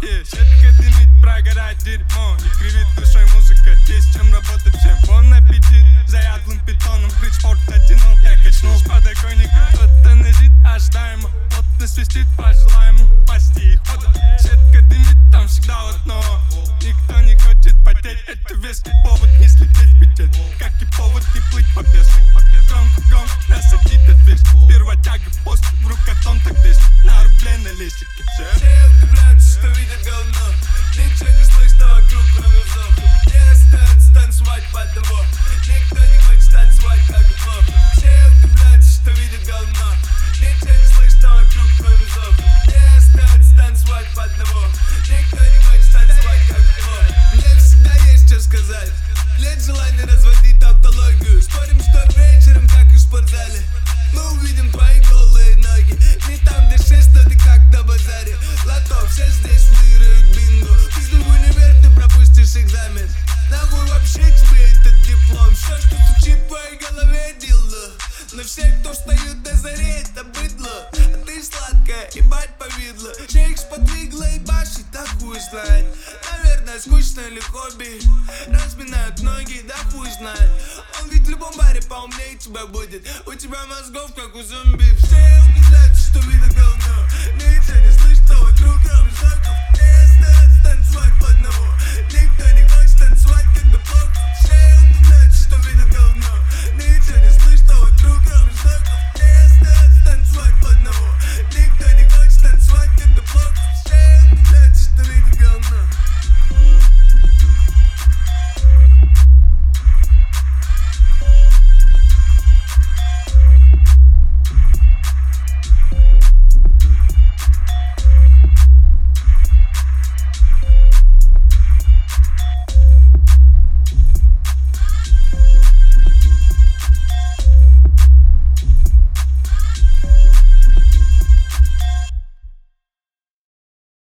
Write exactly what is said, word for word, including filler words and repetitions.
yeah. Щетка дымит, прогорает дерьмо. Не кривит душой музыка, есть чем работать всем. Вон аппетит, заядлым питоном в бридж-порт оттянул. Я качнул с подоконника, кто-то назит, ожидаемо. Плотно свистит, пожелаем пасти их хода. Щетка дымит, там всегда одно. Никто не хочет потеть, это веский повод не слететь в петель. Как и повод не плыть по бездну. Громко, громко, насадит отвесь. Сперва тяга, пост, в рукотом так здесь. На рубле на лестнике. Все удивляются, что видят говно. Ничего не слышно вокруг, кроме вздоха. Не остается танцевать под одного. Никто не хочет танцевать, как и плохо. Все удивляются, что видят говно. Ничего не слышно вокруг, кроме вздоха. Не остается танцевать под одного. Никто не хочет танцевать, как и плохо. Мне всегда есть что сказать. Нет желания разводить тавтологию. Спорим, что вечером, как и в спортзале, мы увидим твои голые ноги. Не там, где шесть, но ты как на базаре. Лото, все здесь выиграют бинго. Пизду в универ, ты пропустишь экзамен. Нахуй вообще тебе этот диплом. Все, что стучит в твоей голове, дилдо. Но все, кто встают на заре, это быдло. А ты сладкая, ебать повидло. Шейк сподвигла и башит, да хуй знает. Наверное, скучно или хобби. Разминают ноги, да хуй знает. Он ведь в любом баре поумнее тебя будет. У тебя мозгов, как у зомби. Все убеждаются, что видят говно. Ничего не слышно вокруг.